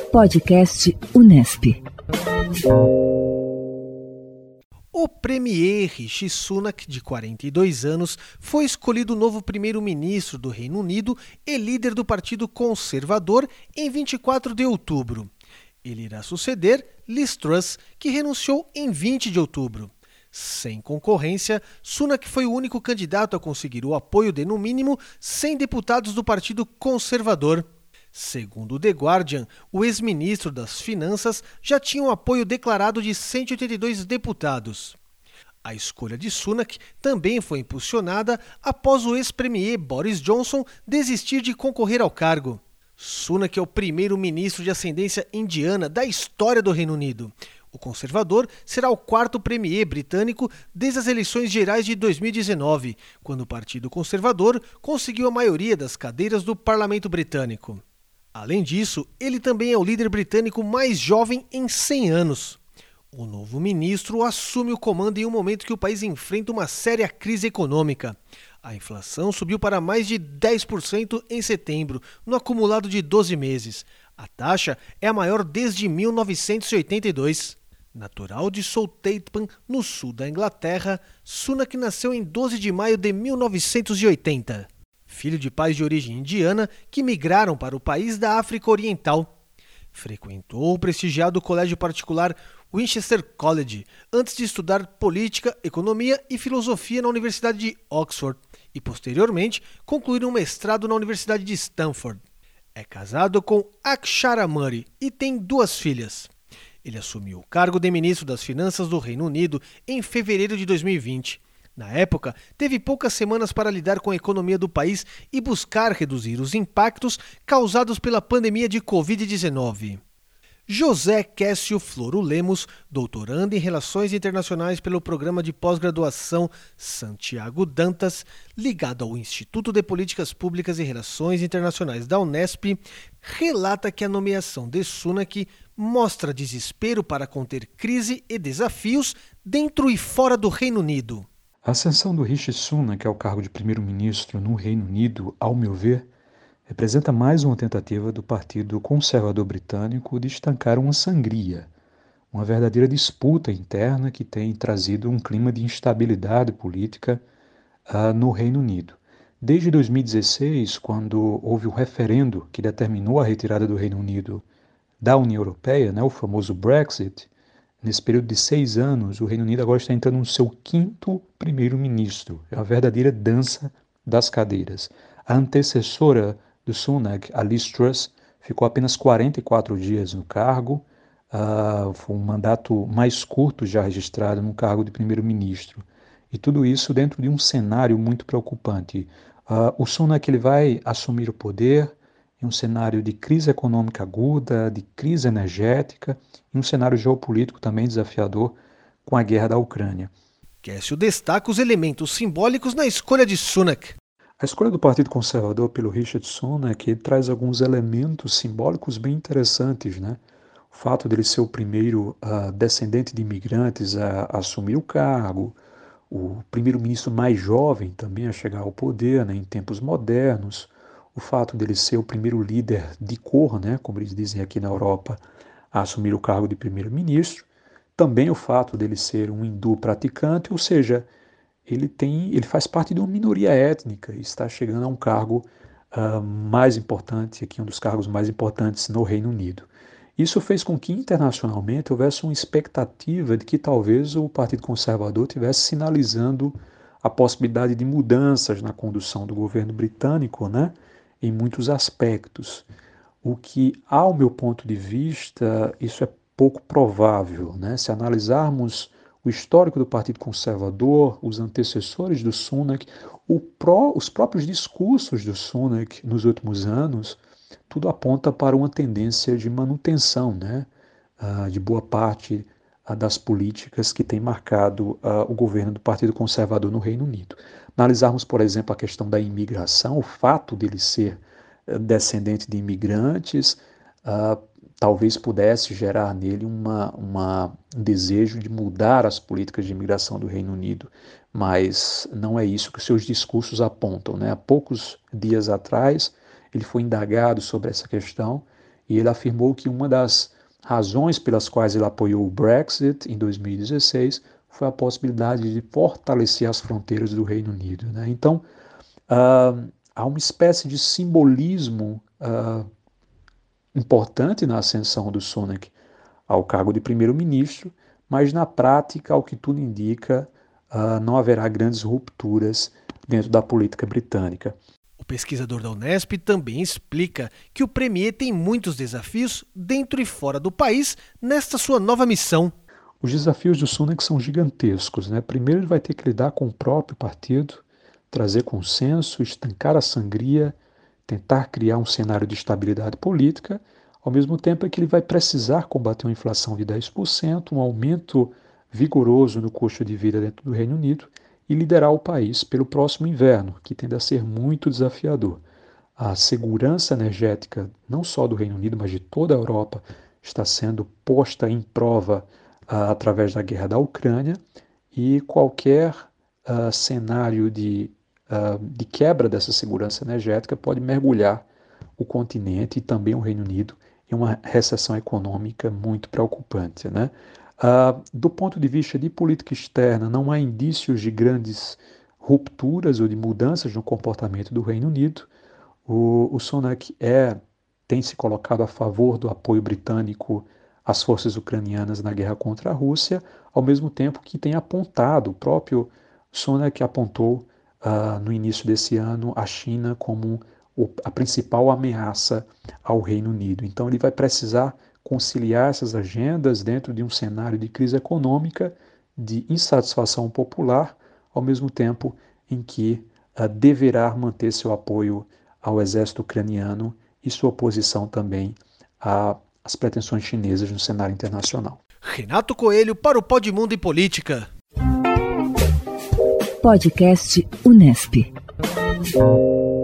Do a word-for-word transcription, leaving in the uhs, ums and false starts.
Podcast Unesp. O premier Rishi Sunak, de quarenta e dois anos, foi escolhido novo primeiro-ministro do Reino Unido e líder do Partido Conservador em vinte e quatro de outubro. Ele irá suceder Liz Truss, que renunciou em vinte de outubro. Sem concorrência, Sunak foi o único candidato a conseguir o apoio de, no mínimo, cem deputados do Partido Conservador. Segundo o The Guardian, o ex-ministro das Finanças já tinha um apoio declarado de cento e oitenta e dois deputados. A escolha de Sunak também foi impulsionada após o ex-premier Boris Johnson desistir de concorrer ao cargo. Sunak é o primeiro-ministro de ascendência indiana da história do Reino Unido. O conservador será o quarto premier britânico desde as eleições gerais de dois mil e dezenove, quando o Partido Conservador conseguiu a maioria das cadeiras do parlamento britânico. Além disso, ele também é o líder britânico mais jovem em cem anos. O novo ministro assume o comando em um momento que o país enfrenta uma séria crise econômica. A inflação subiu para mais de dez por cento em setembro, no acumulado de doze meses. A taxa é a maior desde mil novecentos e oitenta e dois. Natural de Southampton, no sul da Inglaterra, Sunak nasceu em doze de maio de mil novecentos e oitenta. Filho de pais de origem indiana que migraram para o país da África Oriental. Frequentou o prestigiado colégio particular Winchester College, antes de estudar política, economia e filosofia na Universidade de Oxford e, posteriormente, concluir um mestrado na Universidade de Stanford. É casado com Akshara Murray e tem duas filhas. Ele assumiu o cargo de ministro das Finanças do Reino Unido em fevereiro de dois mil e vinte. Na época, teve poucas semanas para lidar com a economia do país e buscar reduzir os impactos causados pela pandemia de covid dezenove. José Quécio Floro Lemos, doutorando em Relações Internacionais pelo Programa de Pós-Graduação Santiago Dantas, ligado ao Instituto de Políticas Públicas e Relações Internacionais da Unesp, relata que a nomeação de Sunak mostra desespero para conter crise e desafios dentro e fora do Reino Unido. A ascensão do Rishi Sunak ao cargo de primeiro-ministro no Reino Unido, ao meu ver, representa mais uma tentativa do Partido Conservador Britânico de estancar uma sangria, uma verdadeira disputa interna que tem trazido um clima de instabilidade política uh, no Reino Unido. Desde dois mil e dezesseis, quando houve o referendo que determinou a retirada do Reino Unido da União Europeia, né, o famoso Brexit, nesse período de seis anos, o Reino Unido agora está entrando no seu quinto primeiro-ministro. É uma verdadeira dança das cadeiras. A antecessora do Sunak, a Liz Truss, ficou apenas quarenta e quatro dias no cargo. Uh, foi um mandato mais curto já registrado no cargo de primeiro-ministro. E tudo isso dentro de um cenário muito preocupante. Uh, o Sunak ele vai assumir o poder em um cenário de crise econômica aguda, de crise energética, e um cenário geopolítico também desafiador com a guerra da Ucrânia. Quécio destaca os elementos simbólicos na escolha de Sunak. A escolha do Partido Conservador pelo Rishi Sunak traz alguns elementos simbólicos bem interessantes, né? O fato dele ser o primeiro uh, descendente de imigrantes a, a assumir o cargo, o primeiro-ministro mais jovem também a chegar ao poder, né, em tempos modernos, o fato dele ser o primeiro líder de cor, né, como eles dizem aqui na Europa, a assumir o cargo de primeiro-ministro, também o fato dele ser um hindu praticante, ou seja, ele, tem, ele faz parte de uma minoria étnica e está chegando a um cargo uh, mais importante, aqui um dos cargos mais importantes no Reino Unido. Isso fez com que internacionalmente houvesse uma expectativa de que talvez o Partido Conservador estivesse sinalizando a possibilidade de mudanças na condução do governo britânico, né, em muitos aspectos. O que, ao meu ponto de vista, isso é pouco provável, né? Se analisarmos o histórico do Partido Conservador, os antecessores do Sunak, o pró, os próprios discursos do Sunak nos últimos anos, tudo aponta para uma tendência de manutenção, né, uh, de boa parte uh, das políticas que tem marcado uh, o governo do Partido Conservador no Reino Unido. Analisarmos, por exemplo, a questão da imigração, o fato dele ser uh, descendente de imigrantes, uh, talvez pudesse gerar nele uma, uma, um desejo de mudar as políticas de imigração do Reino Unido, mas não é isso que os seus discursos apontam, né? Há poucos dias atrás, ele foi indagado sobre essa questão E ele afirmou que uma das razões pelas quais ele apoiou o Brexit em dois mil e dezesseis foi a possibilidade de fortalecer as fronteiras do Reino Unido, né? Então, uh, há uma espécie de simbolismo uh, importante na ascensão do Sunak ao cargo de primeiro-ministro, mas na prática, ao que tudo indica, uh, não haverá grandes rupturas dentro da política britânica. O pesquisador da Unesp também explica que o premier tem muitos desafios dentro e fora do país nesta sua nova missão. Os desafios do Sunak são gigantescos, né? Primeiro, ele vai ter que lidar com o próprio partido, trazer consenso, estancar a sangria, tentar criar um cenário de estabilidade política, ao mesmo tempo é que ele vai precisar combater uma inflação de dez por cento, um aumento vigoroso no custo de vida dentro do Reino Unido e liderar o país pelo próximo inverno, que tende a ser muito desafiador. A segurança energética, não só do Reino Unido, mas de toda a Europa, está sendo posta em prova uh, através da guerra da Ucrânia, e qualquer uh, cenário de, uh, de quebra dessa segurança energética pode mergulhar o continente e também o Reino Unido em uma recessão econômica muito preocupante, né? Uh, do ponto de vista de política externa, não há indícios de grandes rupturas ou de mudanças no comportamento do Reino Unido. O, o Sunak é, tem se colocado a favor do apoio britânico às forças ucranianas na guerra contra a Rússia, ao mesmo tempo que tem apontado, o próprio Sunak apontou uh, no início desse ano a China como o, a principal ameaça ao Reino Unido. Então ele vai precisar conciliar essas agendas dentro de um cenário de crise econômica, de insatisfação popular, ao mesmo tempo em que uh, deverá manter seu apoio ao exército ucraniano e sua oposição também às pretensões chinesas no cenário internacional. Renato Coelho para o Podmundo e Política. Podcast Unesp.